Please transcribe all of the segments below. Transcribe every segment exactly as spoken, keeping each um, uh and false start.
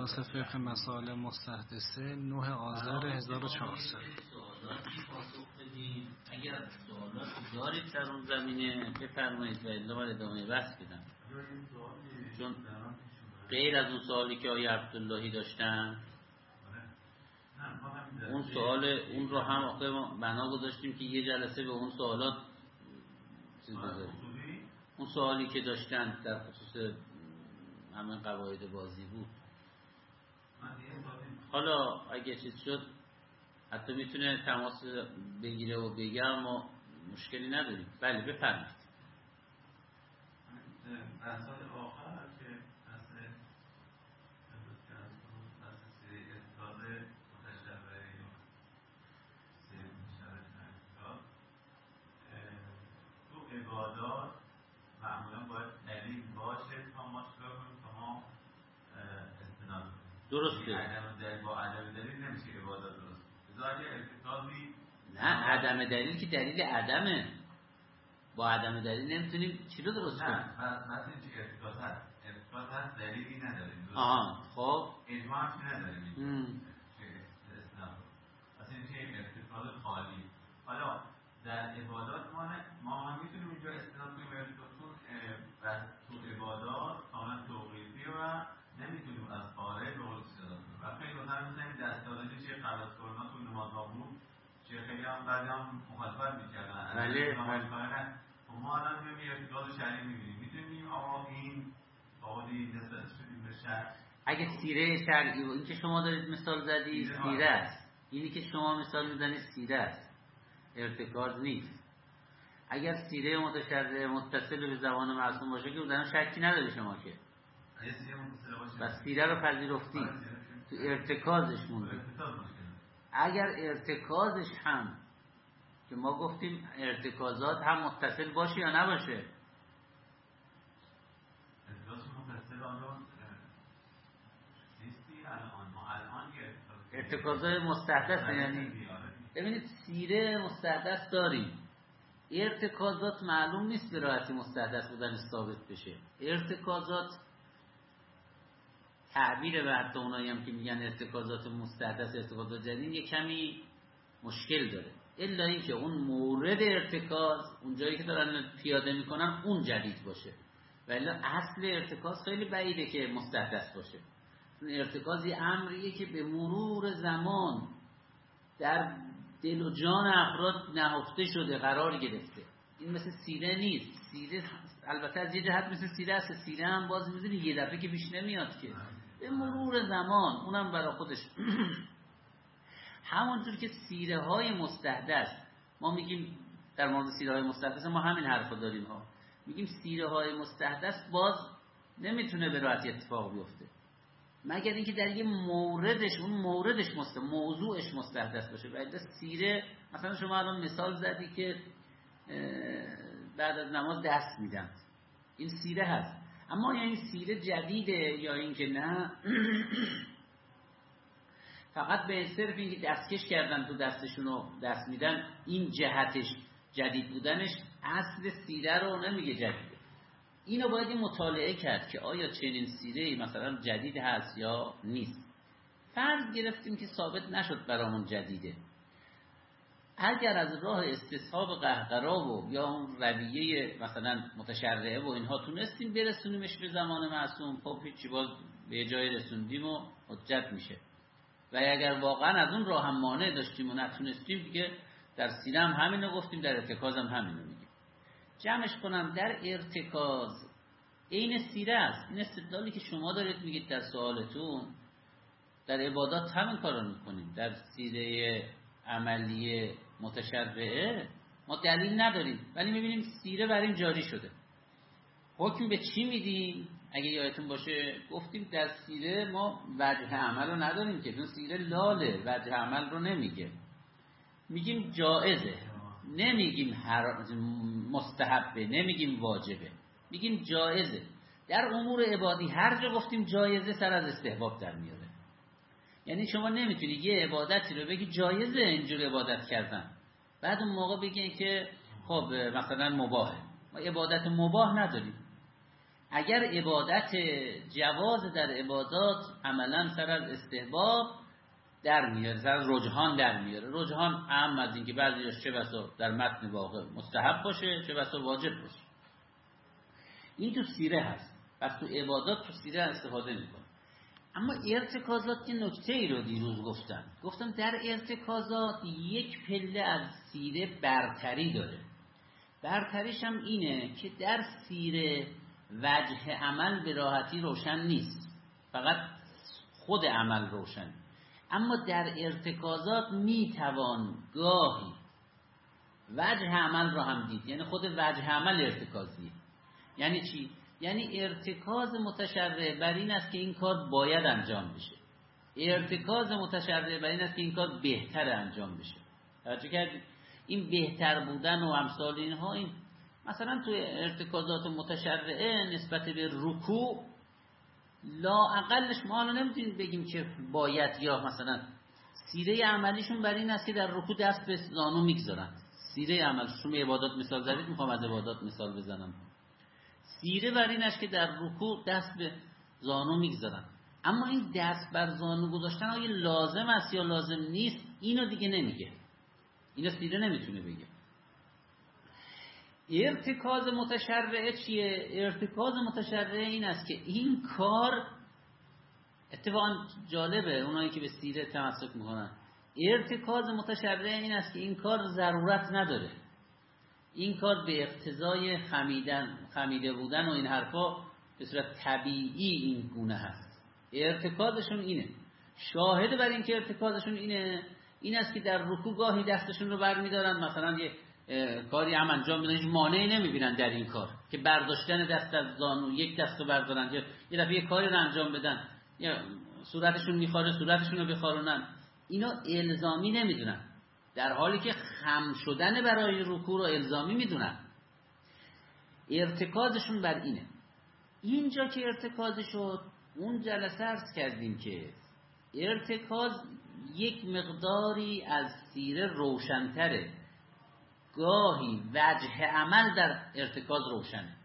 کلاس فقه مسائل مستحدثه نه آذر هزار و چهارصد. اگر سوالاتی دارید در اون زمینه بفرمایید و الا من ادامه بحث بدم، چون غیر از اون سوالی که آقای عبداللهی داشتن اون سوال اون رو هم آخه بنا گذاشتیم که یه جلسه به اون سوالات چیز بذاریم. اون سوالی که داشتن در خصوص همین قواعد بازی بود. حالا اگه چیز شد حتی میتونه تماس بگیره و بگه، اما مشکلی نداریم. بله بفرمایید. بحثات آخر که بحث سری اعتقاد متشبه یا سری متشبه تو عبادات معمولا باید دلیل باشه تا ما چکار کنیم تا ما استناد کنیم. درسته. عدم دلیل با عدم دلیل نمیشه عبادات درست. اذا اگه اعتقادی نه عدم دلیل که دلیل عدمه، با عدم دلیل نمیتونیم چی رو درست کنیم. نه مثلا چی اعتقاد هست اعتقاد هست دلیلی نداریم. آها خب اجماع هم نداریم چه استناد اصلا چه اعتقاد خالی. حالا در عبادات ما ما هم میتونیم اینجا استناد کنیم به چون تو عبادات کاملا توقیفی و نمیتونیم از خارج به قول استفاده کنیم. و خیلی مثلا می‌ذاریم دستاوردی چه قبل از کرونا تو نمازها بود چه خیلی هم بعضی هم مخالفت می‌کردن. بله بله. ما الان می‌بینیم اعتقاد شرعی می‌بینیم. می‌دونیم آقا این قاعده نسبت شدیم به شرع. اگه سیره شرعی و این که شما دارید مثال زدید سیره است. اینی که شما مثال می‌زنید سیره است. ارتکاز نیست. اگر سیره متشرع متصل به زبان معصوم باشه که در شکی نداره شما که بس سیره رو پذیرفتی تو ارتکازش مونده. اگر ارتکازش هم که ما گفتیم ارتکازات هم متصل باشه یا نباشه، ارتکازات مستحدث یعنی ببینید سیره مستحدث داریم، ارتکازات معلوم نیست به راحتی مستحدث بودن ثابت بشه. ارتکازات تعبیر به حتی اونایی هم که میگن ارتکازات مستحدث ارتکازات جدید یه کمی مشکل داره، الا اینکه اون مورد ارتکاز اون جایی که دارن پیاده میکنن اون جدید باشه، ولی اصل ارتکاز خیلی بعیده که مستحدث باشه. اون ارتکاز یه امریه که به مرور زمان در دل و جان افراد نهفته شده قرار گرفته. این مثل سیره نیست. سیره البته از یه جهت مثل سیره است، سیره هم باز می‌ذاری یه دفعه که پیش نمیاد که به مرور زمان اونم برای خودش همونطور که سیره های مستحدث ما میگیم در مورد سیره های مستحدث ما همین حرفا داریم ها، میگیم سیره های مستحدث باز نمیتونه به راحتی اتفاق بیفته مگر اینکه در یه موردش اون موردش مست موضوعش مستحدث باشه. ولی سیره مثلا شما الان مثال زدی که بعد از نماز دست میدن، این سیره هست. اما یا این سیره جدیده یا این که نه فقط به صرف این که دستکش کردن تو دستشون رو دست میدن این جهتش جدید بودنش اصل سیره رو نمیگه جدیده. اینو باید این مطالعه کرد که آیا چنین سیره‌ای مثلا جدید هست یا نیست. فرض گرفتیم که ثابت نشد برامون جدیده، اگر از راه استصحاب قهقرا و یا اون رویه مثلا متشرعه و اینها تونستیم برسونیمش به زمان معصوم، خب هیچی باز به جای رسوندیم و حجت میشه. و اگر واقعا از اون راه هم مانع داشتیم و نتونستیم دیگه در سیره هم همینو گفتیم، در ارتکاز هم همینو میگیم. جمعش کنم در ارتکاز عین سیره است. این استدلالی که شما دارید میگید در سوالتون در عبادات همین کارو میکنیم. در سیره عملی متشرعه ما دلیل نداریم ولی میبینیم سیره بر این جاری شده. حکم به چی میدیم؟ اگه یادتون باشه گفتیم در سیره ما وجه عمل رو نداریم که اون سیره لاله وجه عمل رو نمیگه، میگیم جائزه، نمیگیم مستحبه، نمیگیم واجبه، میگیم جائزه. در امور عبادی هر جا گفتیم جایزه سر از استحباب در میاره. یعنی شما نمیتونی یه عبادتی رو بگی جایزه اینجور عبادت کردن بعد اون موقع بگین که خب مثلا مباهه. ما عبادت مباه نداریم. اگر عبادت جواز در عبادات عملا سر از استحباب در میاره، سر از رجحان در میاره. رجحان اهم از این که بعضیش چه بسا در متن واقع مستحب باشه، چه بسا واجب باشه. این تو سیره هست، پس تو عبادات تو سیره استفاده میکنه. اما ارتکازات که نکته ای رو دیروز گفتم گفتم در ارتکازات یک پله از سیره برتری داره. برتریش هم اینه که در سیره وجه عمل به راحتی روشن نیست، فقط خود عمل روشن. اما در ارتکازات میتوان گاهی وجه عمل رو هم دید، یعنی خود وجه عمل ارتکازی. یعنی چی؟ یعنی ارتکاز متشرع بر این است که این کار باید انجام بشه، ارتکاز متشرع بر این است که این کار بهتر انجام بشه. توجه کردید؟ این بهتر بودن و امثال اینها، این مثلا تو ارتکازات متشرعه نسبت به رکوع لااقلش ما الان نمیتونیم بگیم که باید، یا مثلا سیره عملیشون بر این است که در رکوع دست به زانو میگذارن. سیره عمل شما عبادات مثال زدید، میخوام از عبادات مثال بزنم. سیره بر این است که در رکوع دست به زانو میگذارن. اما این دست بر زانو گذاشتن آیا لازم است یا لازم نیست، اینو دیگه نمیگه. اینو سیره نمیتونه بگه. ارتکاز متشرعه چیه؟ ارتکاز متشرعه این است که این کار، اتفاقا جالبه اونایی که به سیره تمسک میکنن، ارتکاز متشرعه این است که این کار ضرورت نداره، این کار به اقتضای خمیدن خمیده بودن و این حرفا به صورت طبیعی این گونه هست. ارتکازشون اینه. شاهد بر این که ارتکازشون اینه این است که در رکوع گاهی دستشون رو برمیدارن، مثلا یه کاری هم انجام میدن، هیچ مانعی نمیبینن در این کار که برداشتن دست از زانو، یک دست رو بردارن، یا یه دفعه یه کاری رو انجام بدن، یا صورتشون میخواره صورتشون رو بخارونن. اینا الزامی نمیدونن، در حالی که خم شدن برای رکوع رو الزامی میدونن. ارتکازشون بر اینه. اینجا که ارتکاز شد، اون جلسه عرض کردیم که ارتکاز یک مقداری از سیره روشن‌تره، گاهی وجه عمل در ارتکاز روشنه.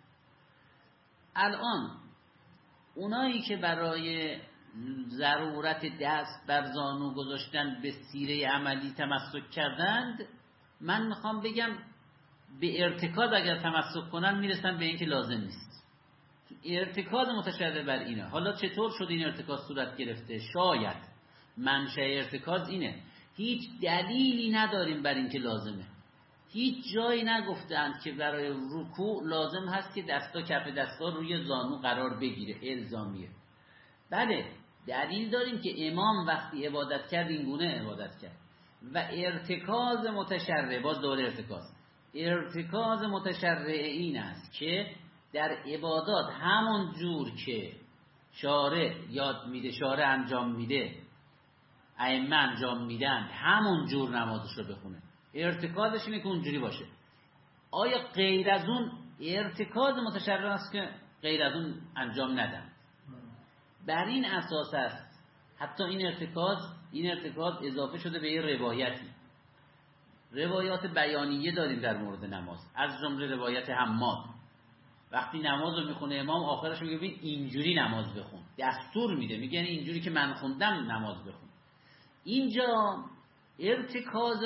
الان اونایی که برای ضرورت دست بر زانو گذاشتن به سیره عملی تمسک کردند، من میخوام بگم به ارتکاز اگر تمسک کنن میرسن به اینکه لازم نیست. ارتکاز متشرع بر اینه. حالا چطور شد این ارتکاز صورت گرفته؟ شاید منشأ ارتکاز اینه، هیچ دلیلی نداریم بر اینکه لازمه. هیچ جایی نگفتند که برای رکوع لازم هست که دستا کف دستا روی زانو قرار بگیره، الزامیه. بله دلیل داریم که امام وقتی عبادت کرد این گونه عبادت کرد. و ارتکاز متشرع، باز دوره ارتکاز ارتکاز متشرع این است که در عبادات همون جور که شارع یاد میده، شارع انجام میده، ائمه انجام میدن، همون جور نمازش رو بخونه. ارتکازش اینه که اونجوری باشه. آیا غیر از اون ارتکاز متشرع است که غیر از اون انجام ندن؟ بر این اساس است حتی این ارتکاز این ارتکاز اضافه شده به یه روایتی. روایات بیانیه داریم در مورد نماز، از جمله روایت حماد. وقتی نماز رو میخونه امام، آخرش میگه ببین اینجوری نماز بخون، دستور میده، میگه اینجوری که من خوندم نماز بخون. اینجا ارتکاز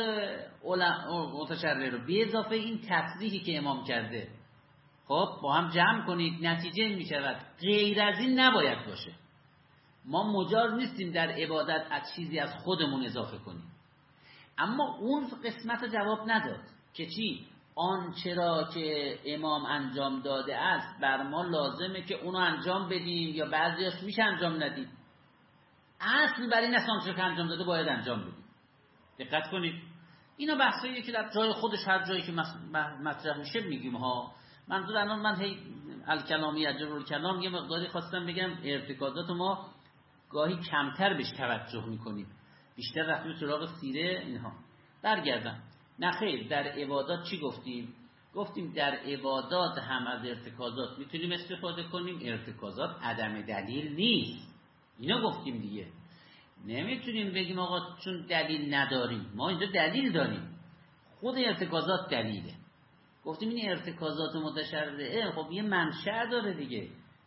متشرع رو به اضافه این تصریحی که امام کرده خب با هم جمع کنید، نتیجه میشود غیر از این نباید باشه. ما مجاز نیستیم در عبادت از چیزی از خودمون اضافه کنیم. اما اون قسمت رو جواب نداد که چی؟ آنچه را که امام انجام داده است بر ما لازمه که اونو انجام بدیم یا بعضیش میشه انجام ندیم. اصل بر این است آنچه که انجام داده باید انجام بدیم. دقت کنید، اینا بحثاییه که در جای خودش هر جایی که مطرح میشه میگیم ها. منظور الان من هی الکلامی اجر الکلام یه مقداری خواستم بگم ارتکازات ما گاهی کمتر بهش توجه میکنیم، بیشتر رفتیم سراغ سیره اینها. برگردم، نه خیر، در عبادات چی گفتیم؟ گفتیم در عبادات هم از ارتکازات میتونیم استفاده کنیم. ارتکازات عدم دلیل نیست، اینا گفتیم دیگه. نمیتونیم بگیم آقا چون دلیل نداریم. ما اینجا دلیل داریم، خود ارتکازات دلیله. گفتیم این ارتکازات متشرعه خب یه منشأ داره دیگه.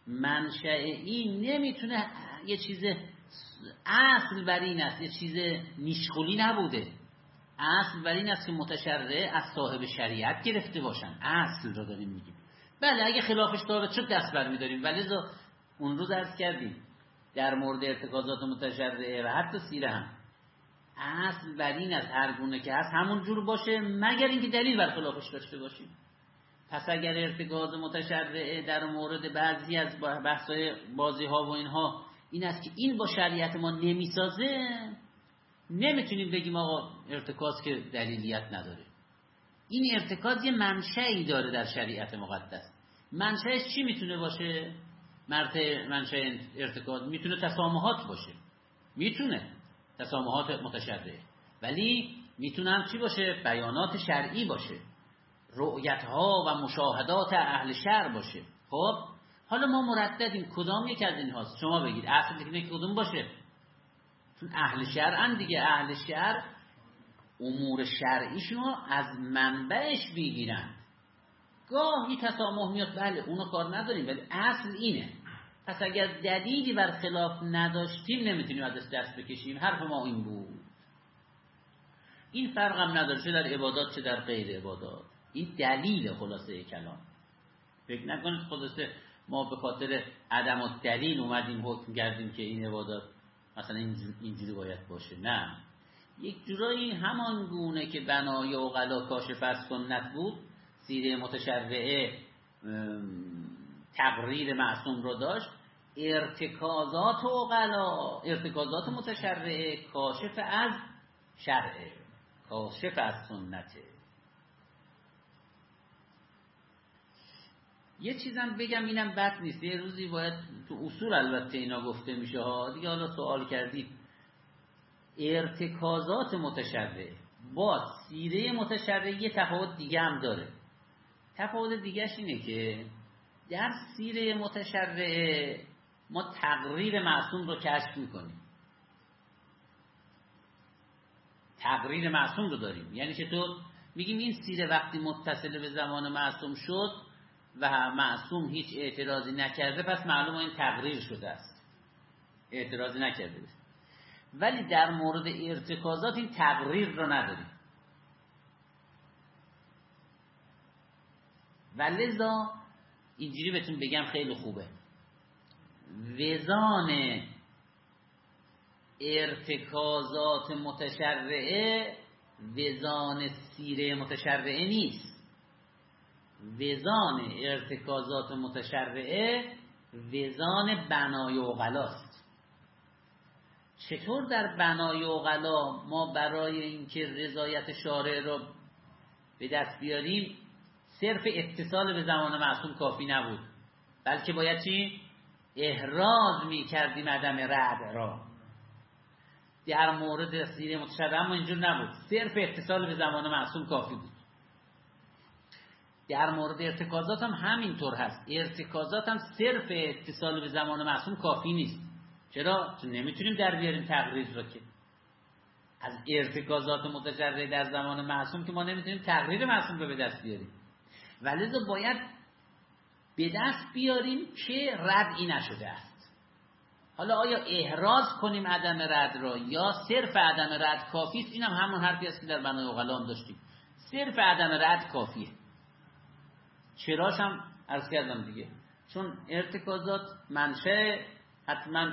منشأ این نمیتونه یه چیز اصل بر این است، یه چیز نیشخولی نبوده. اصل بر این است که متشرع از صاحب شریعت گرفته باشن. اصل رو داریم میگیم. بله اگه خلافش ثابت شد دست بر میداریم، ولی اون روز عرض کردیم در مورد ارتکازات متشرعه و حتی سیره هم اصل بر این است هر گونه که هست همون جور باشه، مگر اینکه دلیل بر خلافش داشته باشیم. پس اگر ارتکاز متشرعه در مورد بعضی از بحث‌های بازی ها و اینها این است که این با شریعت ما نمیسازه، نمیتونیم بگیم آقا ارتکاز که دلیلیت نداره. این ارتکاز یه منشأی داره در شریعت مقدس. منشأش چی میتونه باشه؟ منشأ ارتکاز میتونه تسامحات باشه، میتونه تسامحات متشرعه، ولی میتونه هم چی باشه؟ بیانات شرعی باشه، رؤیت‌ها و مشاهدات اهل شرع باشه. خب حالا ما مرددیم کدام یک از این هاست؟ شما بگید اصل دیگه کدوم باشه؟ چون اهل شرعن دیگه، اهل شرع امور شرعیشون از منبعش میگیرن. گاهی تسامح میاد، بله اونو کار نداریم، ولی اصل اینه. پس اگر دلیلی بر خلاف نداشتیم نمیتونیم ازش دست بکشیم. حرف ما این بود. این فرق هم نداره چه در عبادات چه در غیر عبادات. این دلیل خلاصه کلام. فکر نکنید خلاصه ما به خاطر عدم الدلیل اومدیم حکم کردیم که این عبادات مثلا اینجوری باید باشه. نه، یک جورایی همان گونه که بنای عقلا کاشف از سنت بود، سیره متشرعه تقریر معصوم رو داشت، ارتکازات عقلا، ارتکازات متشرعه کاشف از شرعه، کاشف از سنته. یه چیزم بگم اینم بد نیست، یه روزی باید تو اصول البته اینا گفته میشه ها دیگه. حالا سوال کردید، ارتکازات متشرعه با سیره متشرعه یه تفاوت دیگه هم داره. تفاوت دیگهش اینه که در سیره متشرعه ما تقریر معصوم رو کشف میکنیم، تقریر معصوم رو داریم. یعنی چطور؟ میگیم این سیره وقتی متصل به زمان معصوم شد و معصوم هیچ اعتراضی نکرده، پس معلومه این تقریر شده است، اعتراضی نکرده است. ولی در مورد ارتکازات این تقریر رو نداریم و لذا اینجوری بهتون بگم خیلی خوبه، وزان ارتکازات متشرعه وزان سیره متشرعه نیست. وزان ارتکازات متشرعه وزان بنای عقلاست. چطور در بنای عقلا ما برای اینکه رضایت شارع رو به دست بیاریم صرف اتصال به زمان معصوم کافی نبود، بلکه باید چی؟ احراز می کردیم عدم رد را. در مورد سیره متشرعه اما اینجور نبود، صرف اتصال به زمان معصوم کافی بود. در مورد ارتکازات هم همینطور هست، ارتکازات هم صرف اتصال به زمان معصوم کافی نیست. چرا؟ چون نمیتونیم در بیاریم تقریر رو که از ارتکازات متشرعه در زمان معصوم که ما نمیتونیم تقریر معصوم رو به دست بیاریم، ولی باید به دست بیاریم که ردی نشده است. حالا آیا احراز کنیم عدم رد را یا صرف عدم رد کافی است؟ اینم هم همون حرفی است که در بنای عقلا هم داشتیم، صرف عدم رد کافیه. چراش هم عرض کردم دیگه، چون ارتکازات منشأ حتما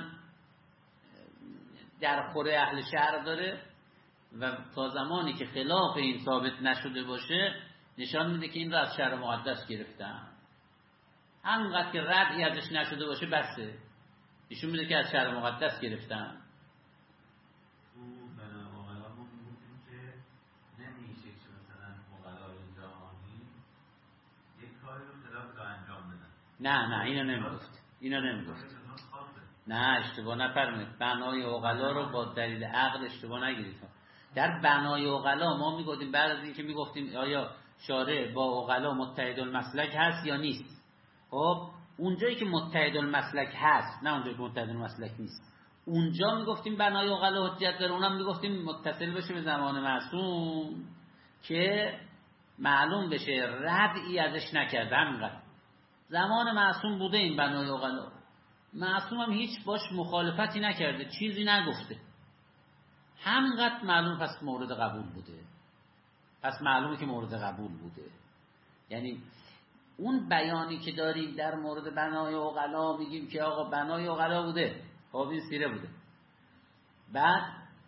در خوره اهل شرع داره و تا زمانی که خلاف این ثابت نشده باشه نشان میده که این را از شرع مقدس گرفتن. همونقدر که ردی ازش نشده باشه بسه، نشون میده که از شرع مقدس گرفتن. تو بنای عقلا ما میگفتیم که نمیشه که مثلا عقلای جهانی یک کاری رو خلاف را انجام بدن. نه نه اینو نمیگفت، اینو نمیگفت. نه اشتباه نفرمایید، بنای عقلا رو با دلیل عقل اشتباه نگیرید. در بنای عقلا ما میگفتیم بعد از اینکه میگفتیم آیا شارع با عقلا متحد المسلک هست یا نیست، خب اونجایی که متحد المسلک هست، نه اونجایی که متحد المسلک نیست، اونجا میگفتیم بنای عقلا حجت داره. اونم میگفتیم متصل بشه به زمان معصوم که معلوم بشه ردی ازش نکرده. همینقدر زمان معصوم بوده این بنای اغلا، معصوم هم هیچ باش مخالفتی نکرده، چیزی نگفته، همینقدر معلوم پس مورد قبول بوده. پس معلومه که مورد قبول بوده. یعنی اون بیانی که داریم در مورد بنای اغلا میگیم که آقا بنای اغلا بوده، خب این سیره بوده، بعد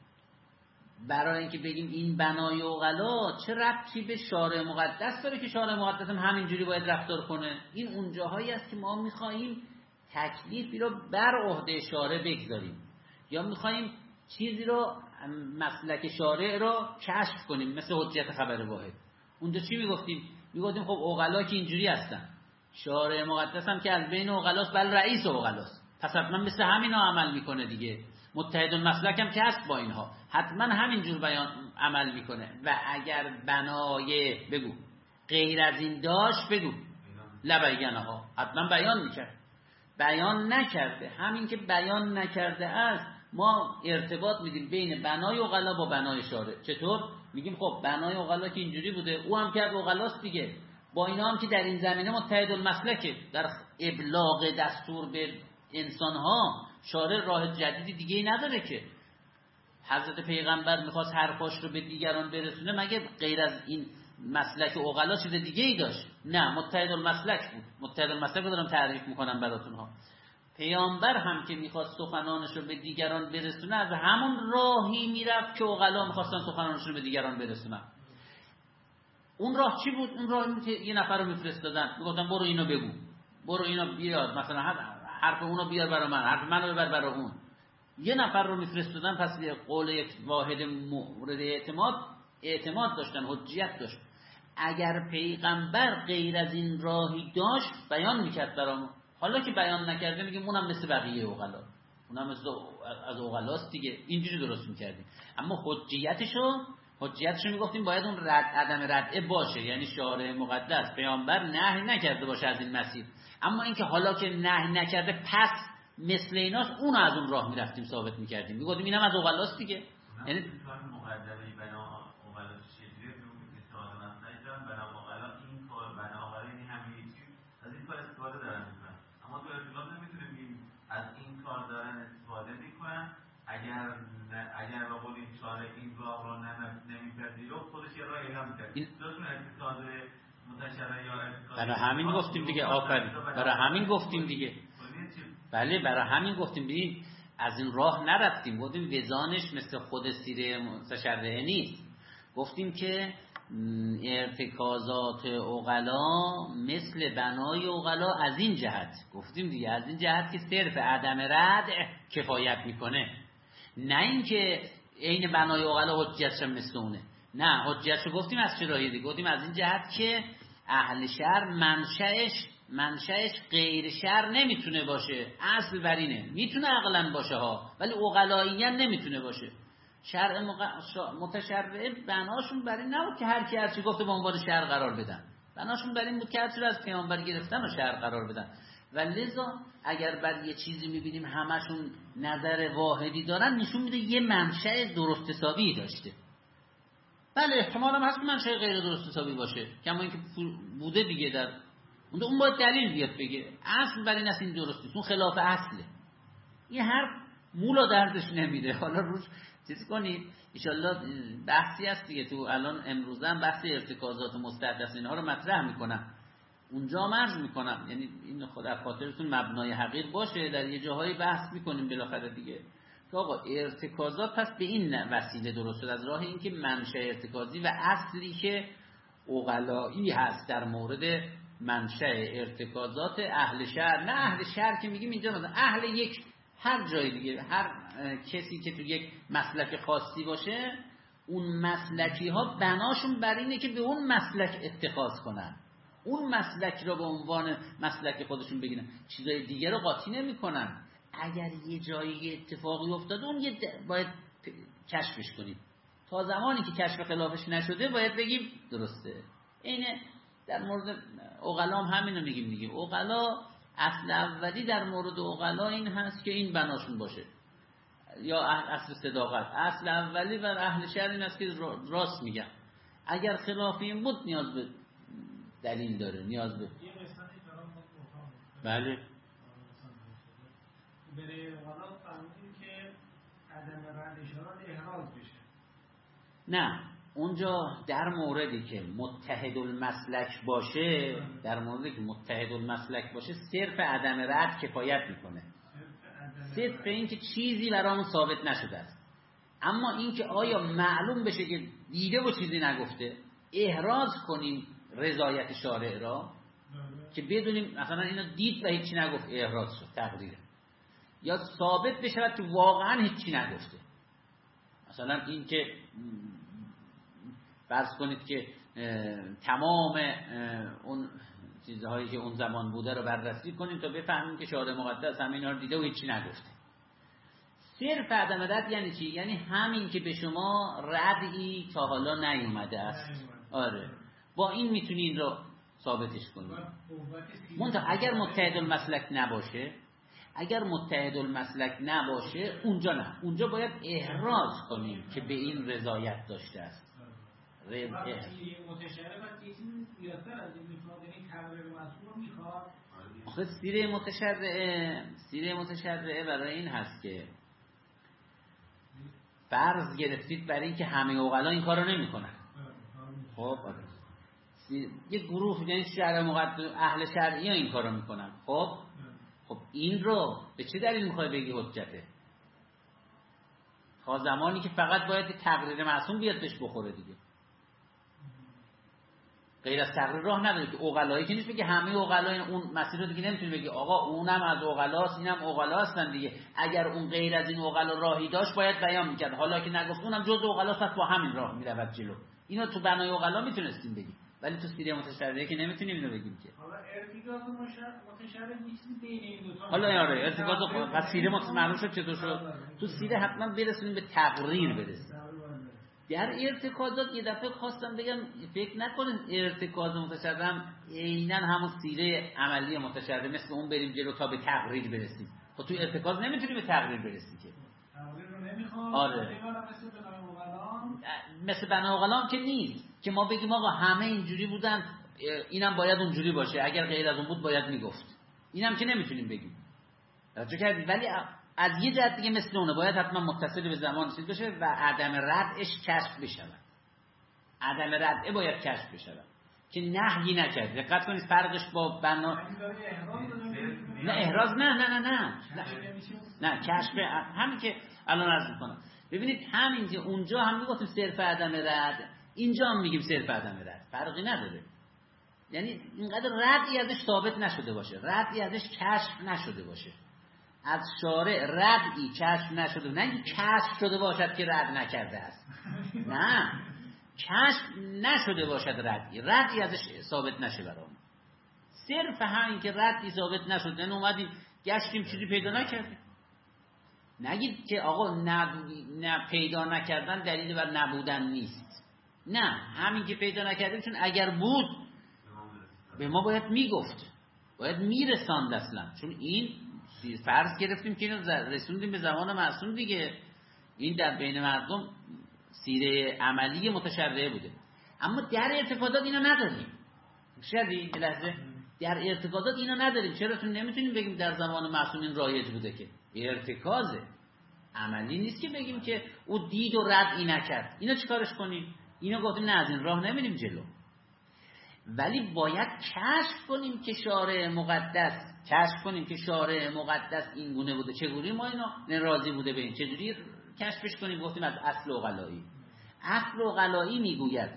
برای اینکه بگیم این بنای اغلا چه ربطی به شارع مقدس داره که شارع مقدس هم همینجوری باید رفتار کنه؟ این اون جاهایی است که ما میخواییم تکلیفی رو بر عهده شارع بگذاریم، یا میخواییم چیزی رو مسلک شارع رو کشف کنیم، مثل حجیت خبر واحد. اونجا چی میگفتیم؟ میگفتیم خب عقلا که اینجوری هستن، شارع مقدس هم که از بین عقلاست، بل رئیس عقلاست، پس حتما مثل همینا عمل میکنه دیگه. متحد المسلک هم که هست با اینها، حتما همینجور بیان عمل میکنه. و اگر بنای بگو غیر از این داشت بگو لبیانه ها، حتما بیان میکرد. بیان نکرده، همین که بیان نکرده است ما ارتباط میدیم بین بنای عقلا با بنای شارع. چطور؟ میگیم خب بنای عقلا که اینجوری بوده، او هم که عقلاست دیگه، با اینا هم که در این زمینه متحد المسلکه، در ابلاغ دستور به انسان ها شارع راه جدیدی دیگه ای نداره که. حضرت پیغمبر میخواست حرفاش رو به دیگران برسونه، مگه غیر از این مسلک عقلا چیز دیگه ای داشت؟ نه، متحد المسلک بود. متحد المسلک رو دارم تعریف میکنم براتون ها. پیامبر هم که میخواست سخنانش رو به دیگران برسونه، از همون راهی میرفت که عقلا میخواستن سخنانش رو به دیگران برسونن. اون راه چی بود؟ اون راه بود یه نفر رو میفرستادن، میگفتن برو اینو بگو، برو اینو بیار، مثلا حرف اونو بیار برای من، حرف منو ببر برای اون. یه نفر رو میفرستادن، پس قول یک واحد مورد اعتماد اعتماد داشتن، حجیت داشت. اگر پیغمبر غیر از این راهی داشت بیان میکرد برامون. حالا که بیان نکرده میگیم اونم مثل بقیه عقلا، اونم مثل از عقلاست دیگه، اینجوری درست میکردیم. اما حجیتشو حجیتشو میگفتیم باید اون رد عدم ردعه باشه، یعنی شارع مقدس پیامبر نهی نکرده باشه از این مسیر. اما اینکه حالا که نهی نکرده پس مثل ایناست، اون از اون راه میرفتیم ثابت میکردیم، میگفتیم اینم از عقلاست دیگه. یعنی مقدمه بنا عقلا چجوریه که استفاده مثلا بنا عقلا این کار بنا عقلا این همین چیز از این کار استفاده دارن میکنن، اما تو اصطلاح نمیتونیم بگیم از این کار دارن استفاده میکنن. اگر اگر به قول این شارع این راه رو نمیپذیره خودش یه راه اعلام میکنه، جزء اقتصاد متشرع یا اقتصاد. برای همین گفتیم دیگه، آفرین، برای همین گفتیم دیگه. بله برای همین گفتیم دیگه، از این راه نرفتیم، گفتیم وزانش مثل خود سیره متشرعه نیست. گفتیم که ارتکازات عقلا مثل بنای عقلا از این جهت، گفتیم دیگه از این جهت که صرف عدم رد کفایت میکنه، نه اینکه عین بنای عقلا حجیتش مثل اونه. نه، حجیتشو گفتیم از چه راهی دیگه، گفتیم از این جهت که اهل شهر منشأش منشأش غیر شرع نمیتونه باشه، اصل بر اینه، میتونه عقلا باشه ها ولی عقلاییاً نمیتونه باشه. شرع مق... متشرعه بناشون بر این نبود که هر کی هر چی گفته به عنوان شرع قرار بدن، بناشون بر این بود که هر چی از پیامبر گرفتن و شرع قرار بدن. و لذا اگر بر یه چیزی میبینیم همشون نظر واحدی دارن، نشون میده یه منشأ درست حسابی داشته. بله احتمال هم هست که منشأ غیر درست حسابی باشه، کما اینکه بوده دیگه، در اون باید دلیل بیاد بگه اصل بر این است، این درسته، اون خلاف اصله. این حرف مولا دردش نمیده. حالا روش چیز کنید انشالله، بحثی هست دیگه، تو الان امروزه هم بحث ارتکازات مستحدث اینها رو مطرح میکنم، اونجا مرز میکنم، یعنی این خود در خاطرتون مبنای حقیر باشه، در یه جاهای بحث میکنیم بالاخره دیگه که آقا ارتکازات پس به این وسیله درست شد، از راه این که منشأ ارتکازی و اصلی که عقلایی هست در مورد منشأ ارتکازات اهل شهر. نه اهل شهر که میگیم اینجا، مثلا اهل یک هر جای دیگه، هر کسی که تو یک مسلک خاصی باشه، اون مسلکی ها بناشون بر اینه که به اون مسلک اتخاذ کنن، اون مسلک رو به عنوان مسلک خودشون بگیرن، چیزای دیگه رو قاطی نمی کنن. اگر یه جایی اتفاقی افتاده اون یه باید کشفش کنیم، تا زمانی که کشف خلافش نشده باید بگیم درسته. اینه در مورد عقلا هم همینو میگیم دیگه. عقلا اصل اولی در مورد عقلا این هست که این بناشون باشه، یا اصل صداقت. اصل اولی بر اهل شهر این است که راست میگن، اگر خلاف این بود نیاز به دلیل داره، نیاز به بله. برای والا فهمیدیم که عدم رد اشارات احراز بشه. نه، اونجا در موردی که متحد المسلک باشه، در موردی که متحد المسلک باشه صرف عدم رد کفایت میکنه. صرف این که چیزی برامون ثابت نشده است. اما این که آیا معلوم بشه که دیده و چیزی نگفته، احراز کنیم رضایت شارع را که بدونیم مثلا اینو دید و هیچی نگفت، احراز شد تقریره. یا ثابت بشه که واقعا هیچی نگفته. مثلا این که فرض کنید که تمام اون چیزهایی که اون زمان بوده رو بررسی کنیم تا بفهمیم که شارع مقدس همین ها رو دیده و هیچی نگفته. صرف عدم رد یعنی چی؟ یعنی همین که به شما ردی تا حالا نیومده است. آره، با این میتونین رو ثابتش کنید. منتها اگر متحد المسلک نباشه، اگر متحد المسلک نباشه اونجا نه، اونجا باید احراز کنیم که به این رضایت داشته است. سیره متشرع و چیزی زیادتر از این میخواد، یعنی تقریر مسئول میخواد. آخه سیره متشرعه سیره متشرعه برای این هست که فرض گرفتید برای این که همه عقلا این کارو نمیکنن. خب یه گروه یعنی شرع مقدس اهل شرعی ها این کارو میکنن. خب خب این رو به چه دلیل میخوای بگی حجته؟ تا زمانی که فقط باید تقریر معصوم بیاد بهش بخوره دیگه. غیر از تقریر راه نداره که عقلایی که نیست بگی همه عقلا اون مسیر رو دیگه نمیتونی بگی آقا اونم از عقلاست اینم عقلا هستن دیگه. اگر اون غیر از این عقلا راهی داشت باید بیان میکرد، حالا که نگفت اونم جز عقلاست پس با همین راه میرود جلو. اینو تو بنای عقلا میتونستیم بگیم، ولی تو سیره متشرعه که نمیتونیم اینو بگیم که. حالا ارتکاز متشرع نیست بین این دو تا. حالا یاره ارتکاز و سیره معلوم شد چطور شد. تو سیره حتما برسونیم به تقریر برسیم. در ارتکازات یه دفعه خواستم بگم فکر نکنین ارتکاز متشرع هم عیناً همون سیره عملی متشرع مثل اون بریم جلو تا به تقریر برسیم. خب تو ارتکاز نمیتونی به تقریر برسی که. تقریر رو نمیخواد. آره. مثل بنای مغلام مثل بنای مغلام که نیست که ما بگیم آقا همه اینجوری بودن اینم باید اونجوری باشه، اگر غیر از اون بود باید میگفت. اینم که نمیتونیم بگیم. راجع کردیم، ولی از یه جهت دیگه مثل اونه باید حتما متصل به زمان چیز بشه و عدم ردش کشف بشود. عدم رده باید کشف بشود که نهی نکرد. دقت کنید فرقش با بنا نه احراز نه نه نه نه نه کشف همین که الان عرض میکنم. ببینید همین که اونجا هم میگفتیم صرف عدم رد، اینجا هم میگیم صرف عدم رد، فرقی نداره. یعنی اینقدر ردی ازش ثابت نشده باشه، ردی ازش کشف نشده باشه. از شارع ردی کشف نشده، نه اینکه کشف شده باشد که رد نکرده است، نه کشف نشده باشد ردی ردی ازش ثابت نشه برام. صرف همین که ردی ثابت نشد، نه اومدیم گشتیم چیزی پیدا نکردیم. نگید که آقا نب... نه پیدا نکردن دلیل بر نبودن نیست، نه همین که پیدا نکردیم چون اگر بود به ما باید میگفت، باید میرساند اصلا، چون این فرض گرفتیم که اینو رسوندیم به زمان معصوم دیگه. این در بین مردم سیره عملی متشرعه بوده. اما در ارتکازات اینا نداریم. شدی یه لحظه در ارتکازات اینا نداریم. چرا؟ چون نمیتونیم بگیم در زمان معصوم این رایج بوده که ارتکازه عملی نیست که بگیم که او دید و رد ای نکرد. اینا چیکارش کنیم؟ اینا گفتیم نه از این راه نمیریم جلو، ولی باید کشف کنیم که شارع مقدس کشف کنیم که شارع مقدس این گونه بوده. چگونه ما اینا راضی بوده به این؟ چجوری کشفش کنیم؟ گفتیم از اصل عقلایی. اصل عقلایی میگوید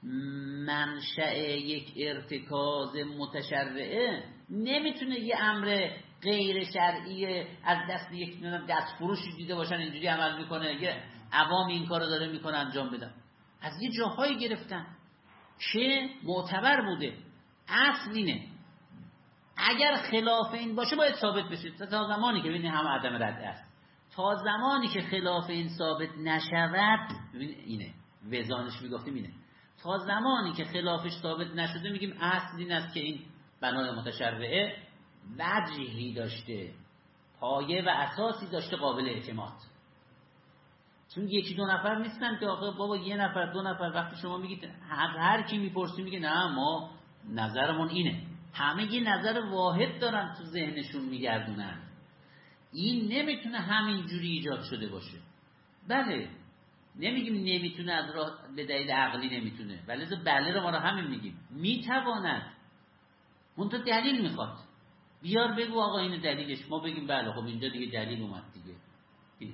منشأ یک ارتکاز متشرعه نمیتونه یه امر غیر شرعی از دست یک دست فروشی دیده باشن اینجوری عمل میکنه، یه عوام این کارو داره میکنه انجام بدن. از یه جاهایی گرفتن که معتبر بوده. اصل اینه اگر خلاف این باشه باید ثابت بشه. تا زمانی که ببینید هم عدم رد است، تا زمانی که خلاف این ثابت نشود، ببین اینه وزانش میگفتیم اینه، تا زمانی که خلافش ثابت نشده میگیم اصل این است که این بنای متشرعه وجهی داشته، پایه و اساسی داشته قابل اعتماد. چون یکی دو نفر نیستن که آخه بابا یه نفر دو نفر وقتی شما میگید هر, هر کی میپرسی میگه نه ما نظرمون اینه، همه یه نظر واحد دارن تو ذهنشون میگردونن. این نمیتونه همینجوری ایجاد شده باشه. بله نمیگیم نمیتونه از راه به دلیل عقلی نمیتونه، ولی بله رو ما رو همین میگیم میتواند. اون تو دلیل میخواد، بیار بگو آقا این دلیلش، ما بگیم بله خب اینجا دیگه دلیل اومد دیگه. بیا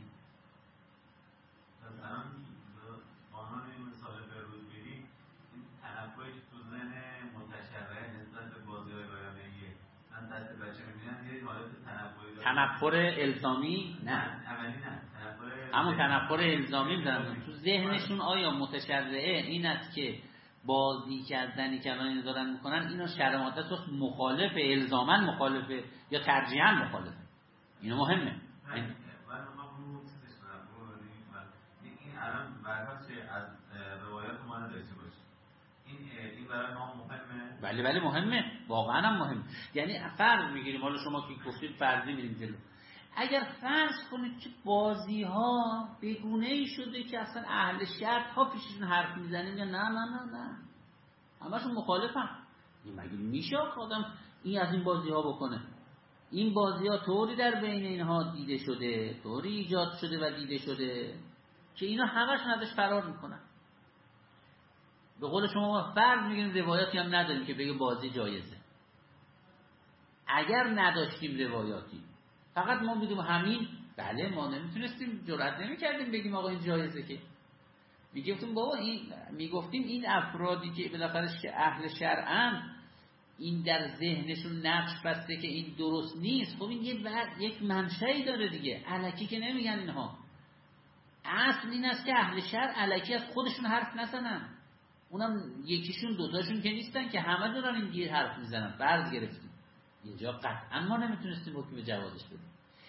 مثلا قانون این مثال بروز بیدی این تنفرش تو ذهن متشرع نسبت به بازی‌های رایانه‌ایه. من دست بچه میبینم یه حالت تنفری داره. تنفر الزامی نه، عملی نه، تنفر همون تنفر الزامی می‌ذارن تو ذهنشون. آیا متشرعه این است که بازی کردنی که الان اینو دارن میکنن اینو شرع ماده است مخالف، الزاما مخالفه یا ترجیحاً مخالفه؟ اینو مهمه. من میخوام رو چیزش کنم این الان برعکس از روایات ما نداشته باشه، این این برای ما مهمه. بله بله مهمه، واقعا هم مهمه. یعنی فرض میگیریم، حالا شما که گفتید فرضی میریم جلو، اگر فرض کنید که بازی ها به گونه‌ای شده که اصلا اهل شرط ها پیششون حرف میزنه میگن نه نه نه نه همشون مخالفن، این مگه میشه آدم این از این بازی ها بکنه؟ این بازی ها طوری در بین اینها دیده شده، طوری ایجاد شده و دیده شده که اینا همشون ازش فرار میکنن. به قول شما فرض میگیم روایاتی هم نداریم که بگه بازی جایزه. اگر نداشتیم روایاتی، فقط ما میدونیم همین، بله ما نمیتونستیم، جرئت نمیکردیم بگیم آقا این جایزه، که میگفتیم بابا این، میگفتیم این افرادی که بالاخره اهل شرعن این در ذهنشون نقش بسته که این درست نیست، خب این یه یک منشأی داره دیگه، الکی که نمیگن اینها. اصل این است که اهل شرع الکی از خودشون حرف نزنن، اونم یکیشون دوتاشون که نیستن که همه دارن این گیر حرف میزنن. فرض گرفتیم اینجا قطعا ما نمیتونستیم حکم جوازش بدیم،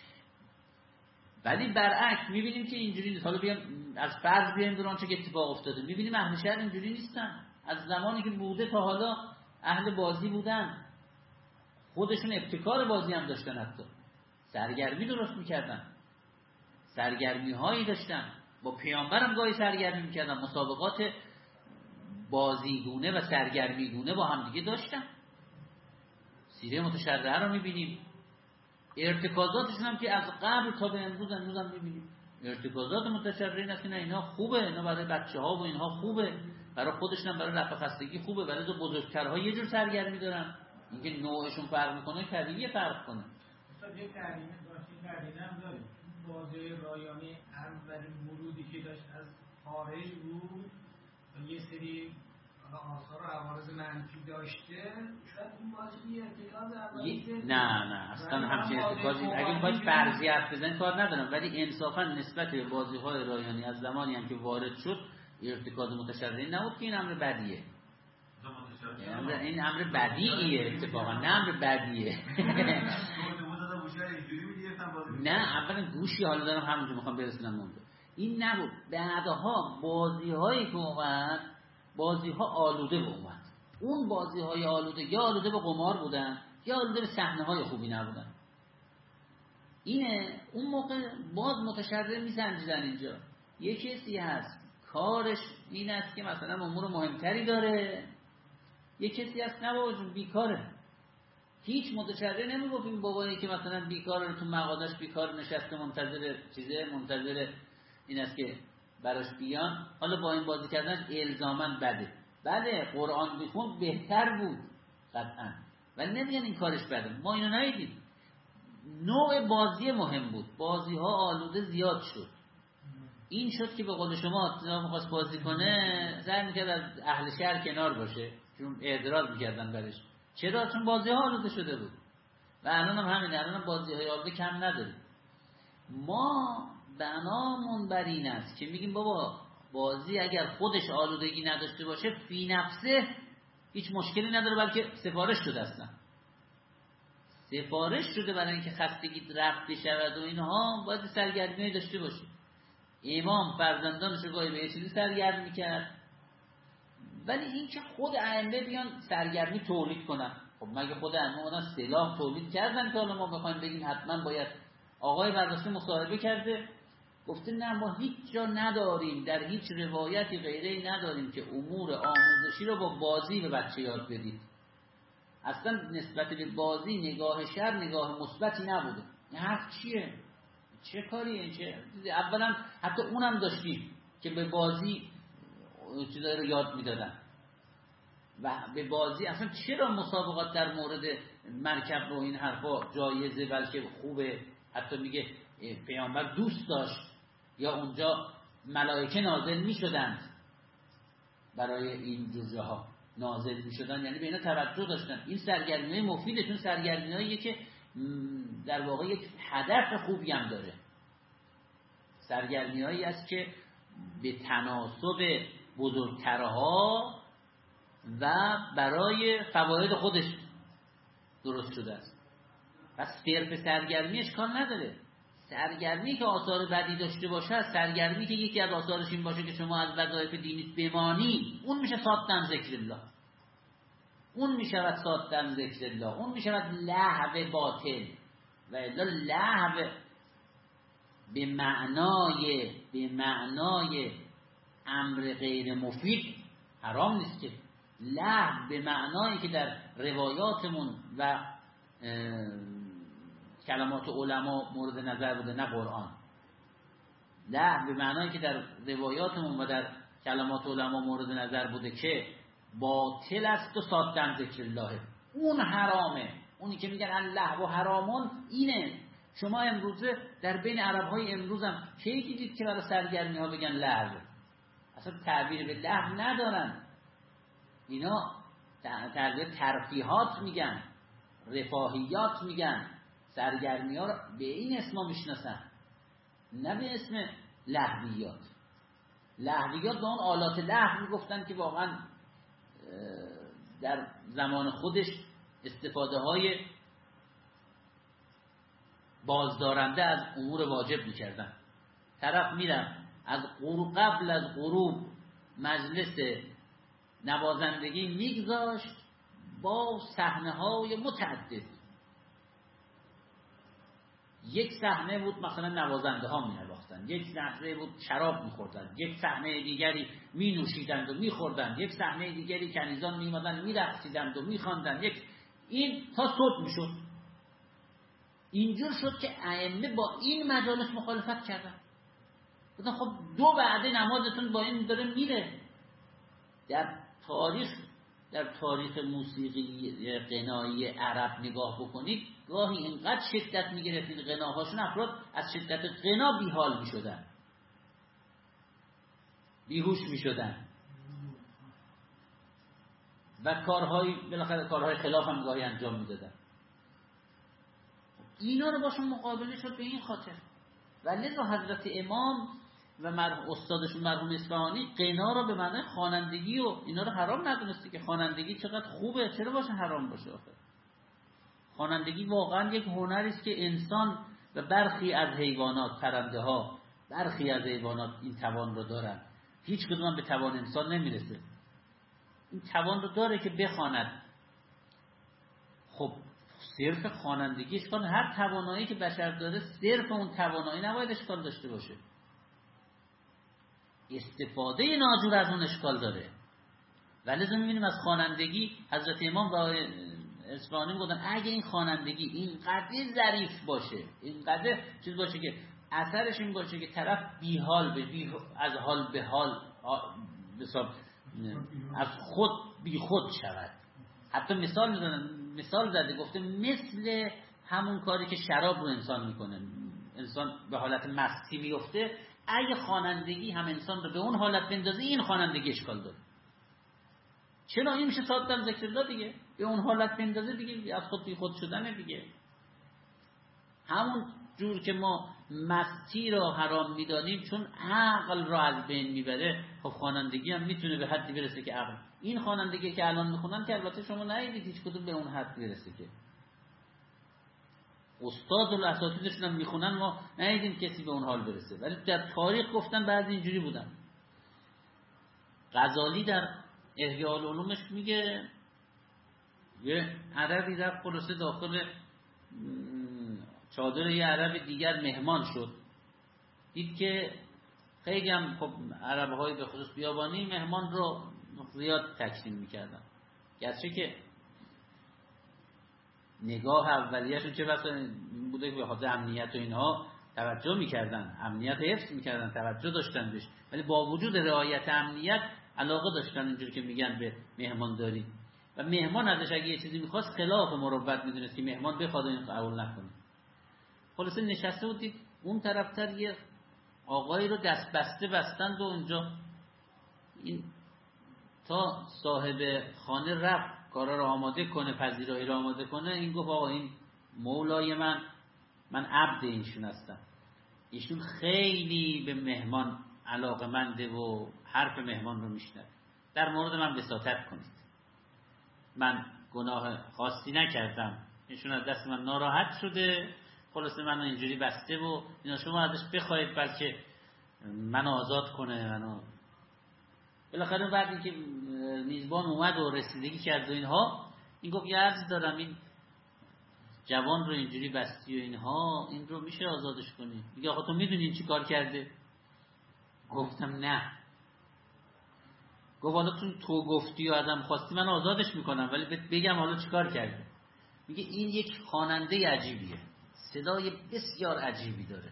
ولی برعکس میبینیم که اینجوری نیست. حالا بیام از فرض بیایم دوران چه اتفاق افتاده، میبینیم اهل شهر اینجوری نیستن. از زمانی که بوده تا حالا اهل بازی بودن، خودشون ابتکار بازی هم داشتن، حتی سرگرمی درست میکردن، سرگرمی هایی داشتن، با پیامبرم گاهی سرگرمی میکردن، مسابقات بازیگونه و سرگرمیگونه با هم دیگه داشتن. سیره متشرعه رو میبینیم، ارتکازاتشون هم که از قبل تا به امروز امروز هم میبینیم. ارتکازات متشرعه این است که نه اینها خوبه، اینا برای بچه ها و اینها خوبه، برای خودشون هم برای رفع خستگی خوبه، برای دو بزرگترها یه جور سرگرمی دارن، اینکه نوعشون فرق میکنه طبیعیه فرق کنه. مثلا یک تعلیم داشتیم تعلیم هم داریم، بازی رایانه اولین ورودی که داشت از خارج بود و یه سری آثار و عوارض منفی داشته، شاید این بازی ارتکاز اولی نه نه اصلا همچین ارتکازی اگه باید فرضی حرف بزنید کار ندارم، ولی انصافا نسبت به بازی های رایانی از زمانی هم که وارد شد ارتکاز متشرعی نبود که این امر بدیه. این امر بدیعیه اتفاقا، نه امر بدیه. نه اولا گوشی، حالا دارم همونجا میخوام برسونم اونجا، این نبود. بعدها بازی هایی که اومد، بازی ها آلوده به اومد. اون بازی های آلوده یا آلوده به قمار بودن یا آلوده به صحنه های خوبی نبودن. اینه اون موقع باز متشرع میسنجیدن اینجا. یه کسی هست کارش این است که مثلا امور مهمتری داره، یه کسی هست نه بابا جون بیکاره. هیچ متشرع نمیگفت این بابایی که مثلا بیکاره تو مغازش بیکار نشسته منتظر چیزه، منتظر این است که براش بیان، حالا با این بازی کردن الزاماً بده. بله قرآن بخون بهتر بود قطعاً، ولی نمیگن این کارش بده. ما اینو ندیدیم. نوع بازی مهم بود، بازی ها آلوده زیاد شد. این شد که به قول شما آدم می‌خواست بازی کنه سعی می‌کرد از اهل شهر کنار باشه، چون اعتراض می‌کردن برش. چرا؟ چون بازی ها آلوده شده بود. و الان هم همینه، الان هم بازی های آلوده کم نداریم. ما بنامون بر این است که میگیم بابا بازی اگر خودش آلودگی نداشته باشه فی نفسه هیچ مشکلی نداره، بلکه سفارش شده اصلا، سفارش شده برای اینکه خستگی رفع شود و اینها، باید سرگرمی داشته باشه. امام فرزندانش رو گاهی به چیزی سرگرم میکرد، ولی این که خود ائمه بیان سرگرمی تولید کنن، خب مگه خود ائمه اونا سلاح تولید کردن که حالا ما بخوایم بگیم حتما باید؟ آقای برداشته مصاحبه کرده گفته نه ما هیچ جا نداریم، در هیچ روایتی غیره نداریم که امور آموزشی رو با بازی به بچه یاد بدید. اصلا نسبت به بازی نگاه شر نگاه مثبتی نبوده. این حرف چیه؟ چه کاریه؟ چه اولا حتی اونم داشتیم که به بازی چیزایی رو یاد میدادن و به بازی اصلا چرا مسابقات در مورد مرکب و این حرفا جایزه بلکه خوبه. حتی میگه پیامبر دوست داشت یا اونجا ملائکه نازل میشدند برای این جوجه ها نازل میشدن، یعنی به اینا توجه داشتن. این سرگرمی مفیدشون سرگرمیاییه که در واقع یک هدف خوبی هم داره، سرگرمیایی است که به تناسب بزرگترها و برای فواید خودش درست شده است. پس صرف سرگرمی اشکال نداره. سرگرمی که آثار بدی داشته باشه، سرگرمی که یکی از آثارش این باشه که شما از وظایف دینیت بمانی، اون میشه صادن ذکر الله، اون میشود صادن ذکر الله، اون میشود لهو باطل. و الا لهو به معنای به معنای امر غیر مفید حرام نیست که. لهو به معنایی که در روایاتمون و کلمات علما مورد نظر بوده، نه قرآن. لهو به معنایی که در روایاتمون و در کلمات علما مورد نظر بوده که باطل است و صادن ذکر الله، اون حرامه. اونی که میگن اللهو حرامون اینه. شما امروزه در بین عربهای امروز هم کی دیدید که برای سرگرمی ها بگن لهو؟ اصلا تعبیر به لهو ندارن. اینا تعبیر ترفیهات میگن، رفاهیات میگن. سرگرمی ها رو به این اسما میشناسن، نه به اسم لهویات. لهویات به اون آلات لهو میگفتن که واقعا در زمان خودش استفاده های بازدارنده از امور واجب میکردن. طرف میرم از غروب، قبل از غروب مجلس نوازندگی میگذاشت با صحنه های متعدد. یک صحنه بود مثلا نوازنده ها می نواختند، یک صحنه بود شراب می خوردند، یک صحنه دیگری می نوشیدند و می خوردند، یک صحنه دیگری کنیزان می اومدند می رقصیدند و می خواندند. یک این تا صبح می شد. اینجور شد که ائمه با این مجالس مخالفت کردن. گفتن خب دو وعده نمازتون با این داره میره. در تاریخ در تاریخ موسیقی غنایی عرب نگاه بکنید، گاهی اینقدر شدت میگرفتید غناهاشون، افراد از شدت غنا بیحال میشدن، بیهوش میشدن و کارهای بالاخره کارهای خلاف هم گاهی انجام میدادن. اینا رو باشون مقابله شد به این خاطر. و لذا حضرت امام و مرحوم استادشون مرحوم اصفهانی غنا رو به معنی خوانندگی و اینا رو حرام ندونسته که خوانندگی چقدر خوبه، چرا باشه حرام باشه؟ آخه خوانندگی واقعا یک هنری است که انسان و برخی از حیوانات، پرنده ها، برخی از حیوانات این توان رو دارن. هیچ کدوم به توان انسان نمیرسه. این توان رو داره که بخواند. خب صرف خوانندگی اشکال، هر توانایی که بشر داره صرف اون توانایی نباید اشکال داشته باشه. استفاده ناجور از اون اشکال داره. ولی لازم می‌بینیم از خوانندگی حضرت امام و اصفهانی گفتن اگه این خوانندگی اینقدر ظریف باشه، اینقدر چیز باشه که اثرش این باشه که طرف بی حال به بی از حال به حال حساب از خود بی خود شود. حتی مثال میزنن، مثال زده گفته مثل همون کاری که شراب رو انسان میکنه، انسان به حالت مستی میفته، اگه خوانندگی هم انسان رو به اون حالت بندازه، این خوانندگی اشکال داره. چرا؟ این میشه صادن ذکر الله دیگه. به اون حالت بندازه دیگه از خود بی خود شدنه دیگه. همون جور که ما مستی رو حرام میدانیم چون عقل رو از بین میبره، خب خوانندگی هم میتونه به حدی برسه که عقل، این خوانندگی که الان میخونن که البته شما ندیدید هیچ کدوم به اون حد برسه که استاد و اساتیدشون هم میخونن، ما ندیدیم کسی به اون حال برسه. ولی در تاریخ گفتن بعضی اینجوری بودن. غزالی در احیاء العلومش میگه یه عربی رفت خلاصه داخل چادر یه عرب دیگر مهمان شد، دید که خیلی هم خب عرب‌های به خصوص بیابانی مهمان رو زیاد تکریم میکردن، گرچه که نگاه اولیه‌شون چه بسا این بوده که به خاطر امنیت و اینها توجه میکردن، امنیت حفظ میکردن، توجه داشتن بهش، ولی با وجود رعایت امنیت علاقه داشتن اینجوری که میگن به مهمانداری. و مهمان ازش اگه یه چیزی میخواست خلاف مروت میدونست که مهمان بخواد این قبول نکنه. خلاصه نشسته بود دید اون طرفتر یه آقایی رو دست بسته بستند و اونجا این تا صاحب خانه رفت کارا رو آماده کنه، پذیرایی رو آماده کنه، این گفت آقا این مولای من، من عبد اینشون هستم. ایشون خیلی به مهمان علاقه‌منده و حرف مهمان رو میشنوه. در مورد من وساطت کنید. من گناه خاصی نکردم. ایشون از دست من ناراحت شده. خلاصه منو اینجوری بسته و اینا شما ازش بخواید بلکه منو آزاد کنه. منو بالاخره بعد اینکه میزبان اومد و رسیدگی کرد و اینها، این گفت یه عرض دارم این جوان رو اینجوری بستی و اینها، این رو میشه آزادش کنی؟ میگه آخه تو میدونی این چی کار کرده؟ گفتم نه. گفت حالا تو تو گفتی و ازم خواستی من آزادش میکنم، ولی بگم حالا چی کار کرده؟ میگه این یک خواننده عجیبیه، صدای بسیار عجیبی داره،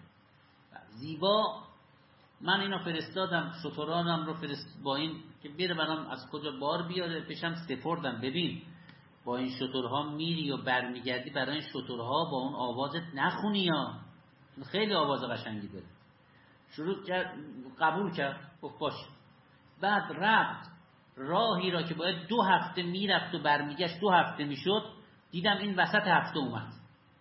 زیبا. من اینو فرستادم، شترانم رو فرست با این که بره برام از کجا بار بیاره، پیشم سپردم. ببین با این شترها میری و برمیگردی، برای این شترها با اون آوازت نخونی یا خیلی آواز قشنگی داره. شروع کرد، قبول کرد، گفت باش. بعد رفت راهی را که باید دو هفته میرفت و برمیگشت دو هفته میشد، دیدم این وسط هفته اومد.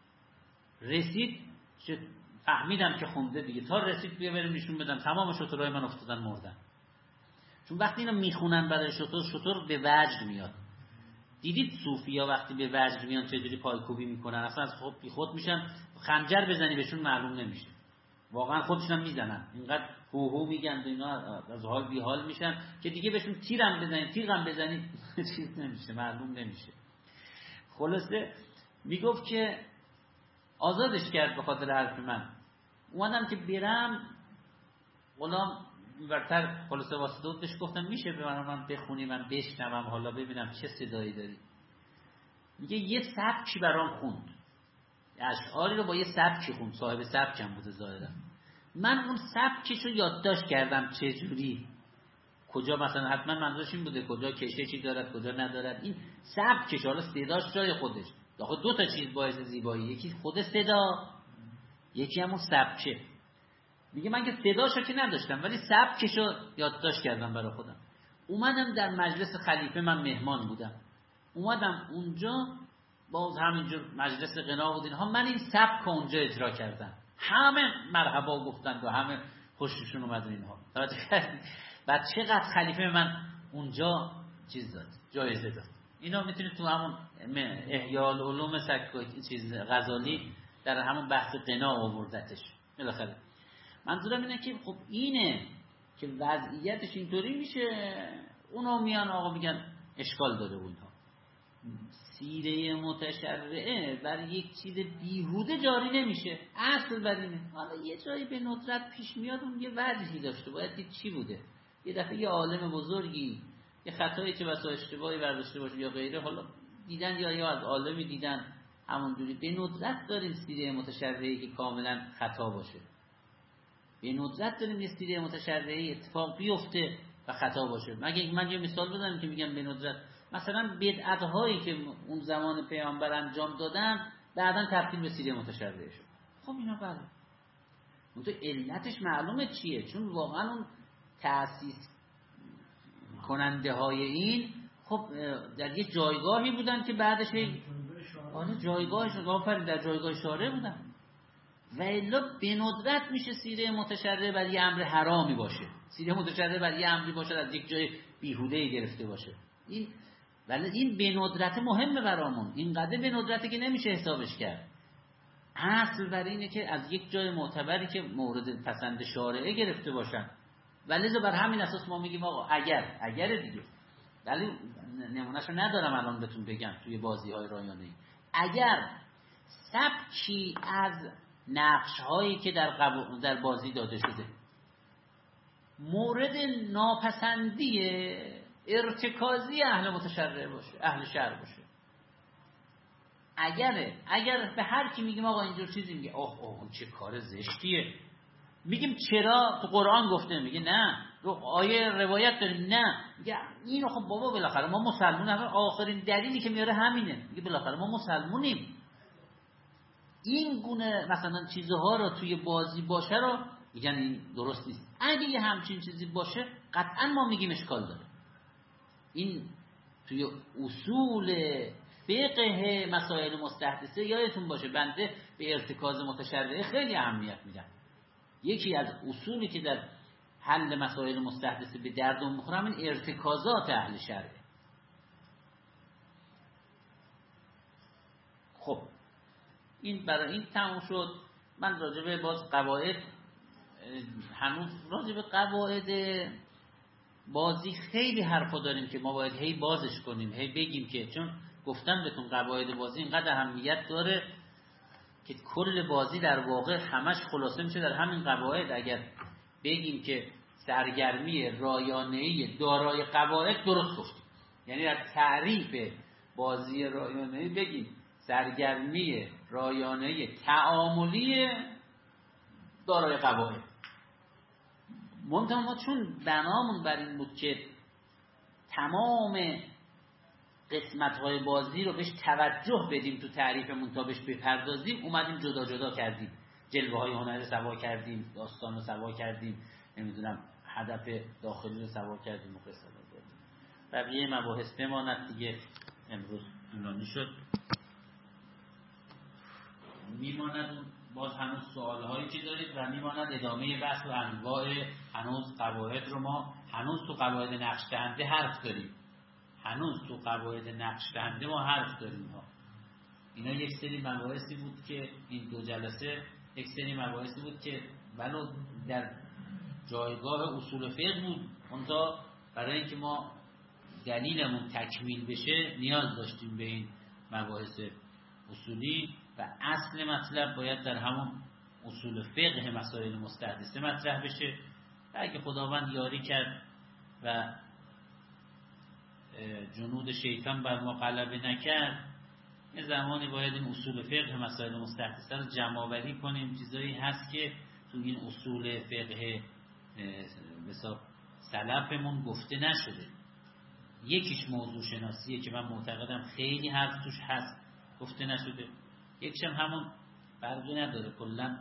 رسید چه فهمیدم که خونده دیگه. تا رسید بیا بریم نشون بدم، تمام شترهای من افتادن مردن. چون وقتی اینا میخونن برای شتر، شتر به وجد میاد. دیدید صوفیا وقتی به وجد میان چجوری پایکوبی میکنن؟ اصلا از خود بی خود میشن، خنجر بزنی بهشون معلوم نمیشه. واقعا خودشون میزنن، اینقدر هو هو میگن و اینا از حال بی حال میشن که دیگه بهشون تیرم بزنید تیرم بزنید چیز نمیشه، معلوم نمیشه. خلاصه میگفت که آزادش کرد به خاطر حرف من. اومدم که برم، غلام برتر خلاصه واسطه بود، بهش گفتم میشه به من من بخونی، من بشنوم، حالا ببینم چه صدایی داری. میگه یه سبکی برام خوند، اشعاری رو با یه سبکی خوند، صاحب سبکم بوده ظاهرا. من اون سبکش رو یادداشت کردم چه جوری، کجا مثلا حتما منظورش این بوده کجا کششی دارد کجا ندارد. این سبکش، حالا صداش جای خودش. آخه دو تا چیز باعث زیبایی، یکی خود صدا، یکی همون سبکه. میگه من که صداشو که نداشتم ولی سبکشو یادداشت کردم برای خودم. اومدم در مجلس خلیفه، من مهمان بودم، اومدم اونجا باز همینجور مجلس غنا بود اینها، من این سبک اونجا اجرا کردم، همه مرحبا گفتند و همه خوششون اومد اینها. بعد چقدر خلیفه من اونجا چیز داد، جایزه داد. اینا میتونید تو همون احیاء العلوم سکوتی چیز غزالی در همون بحث غنا آوردتش. بالاخره منظورم اینه که خب اینه که وضعیتش اینطوری میشه، اونا میان آقا میگن اشکال داره اونها. سیره متشرعه بر یک چیز بیهوده جاری نمیشه، اصل بر اینه. حالا یه جایی به ندرت پیش میاد، اون یه وجهی داشته، باید دید چی بوده. یه دفعه یه عالم بزرگی یه خطایی که بسا اشتباهی برداشته باشه یا غیره، حالا دیدن یا یا از عالمی دیدن، همونجوری به ندرت داریم سیره متشرعی که کاملا خطا باشه. به ندرت داریم یه سیره متشرعی اتفاق بیفته و خطا باشه. مگه من یه مثال بزنم که میگم به ندرت، مثلا بدعت هایی که اون زمان پیامبر انجام دادن بعداً تبدیل به سیره متشرعه شد. خب اینا بله، اون تو علتش معلومه چیه، چون واقعا اون تأسیس کننده های این خب در یه جایگاهی بودن که بعدش آره جایگاهش آفرین در جایگاه شارع بودن. و الا به ندرت میشه سیره متشرعه بر یه امر حرامی باشه، سیره متشرعه بر یه امری باشه از یک جای بیهوده گرفته باشه. این ولی این به ندرت مهمه برامون، اینقدر به ندرته که نمیشه حسابش کرد. اصل بر اینه که از یک جای معتبری که مورد پسند شارعه گرفته باشن. ولی بر همین اساس ما میگیم آقا اگر اگر دیگه، ولی نمونهشو ندارم الان بهتون بگم توی بازی های رایانه ای، اگر سبکی از نقش هایی که در قبو... در بازی داده شده مورد ناپسندی ارتکازی اهل متشرع باشه، اهل شرع باشه، اگر اگر به هر کی میگیم آقا اینجور چیزی، میگه اوه اوه چه کار زشتیه. میگیم چرا؟ تو قرآن گفته. میگه نه. رو آیه روایت داریم. نه. میگه اینو خب بابا بالاخره ما مسلمون هم، آخرین دلیلی که میاره همینه. میگه بالاخره ما مسلمونیم. این گونه مثلا چیزها رو توی بازی باشه رو میگن این درست نیست. اگه یه همچین چیزی باشه قطعا ما میگیم اشکال داره. این توی اصول فقه مسائل مستحدثه یادتون باشه بنده به ارتکاز متشرعه خیلی اهمیت میدم. یکی از اصولی که در حل مسائل مستحدثه به دردم میخورم این ارتکازات اهل شرعه. خب این برای این تموم شد. من راجع به باز قواعد، هنوز راجع به قواعد بازی خیلی حرفا داریم که ما باید هی بازش کنیم، هی بگیم که، چون گفتم بهتون قواعد بازی اینقدر اهمیت داره که کل بازی در واقع همش خلاصه میشه در همین قواعد. اگر بگیم که سرگرمی رایانه‌ای دارای قواعد، درست گفتیم. یعنی در تعریف بازی رایانه‌ای بگیم سرگرمی رایانه‌ای تعاملی دارای قواعد. منتها ما چون بنامون بر این بود که تمام قسمت‌های بازی رو بهش توجه بدیم تو تعریفمون تا بهش بپردازیم، اومدیم جدا جدا کردیم. جلوه‌های هنر سوا کردیم، داستان رو سوا کردیم، نمیدونم هدف داخلی رو سوا کردیم و قصه دادیم. بقیه مباحث بماند دیگه. امروز طولانی شد. میماند باز هنوز سوال‌هایی که دارید و میماند ادامه بحث و انواع. هنوز قواعد رو ما هنوز تو قواعد نقش‌دهنده حرف داریم. هنوز تو قواعد نقش‌دهنده ما حرف داریم ها. اینا یک سری مباحثی بود که این دو جلسه یک سری مباحثی بود که ولو در جایگاه اصول فقه بود، اونجا برای اینکه ما دلیلمون تکمیل بشه نیاز داشتیم به این مباحث اصولی و اصل مطلب باید در همون اصول فقه مسائل مستحدثه مطرح بشه. و اگه خداوند یاری کرد و جنود شیطان بر ما غلبه نکرد، یه زمانی باید این اصول فقه مسائل مستحدثه رو جمع آوری کنیم. چیزایی هست که تو این اصول فقه مثلا سلفمون گفته نشده. یکیش موضوع شناسیه که من معتقدم خیلی حرف توش هست گفته نشده. یکیش هم همون فرقی نداره، کلا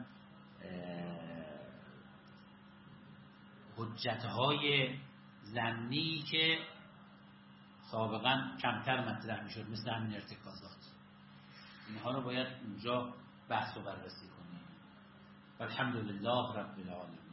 حجتهای ظنی که سابقا کمتر مطرح میشد، مثل همین ارتکازات، اینها رو باید اونجا بحث و بررسی کنیم. الحمدلله رب العالمین.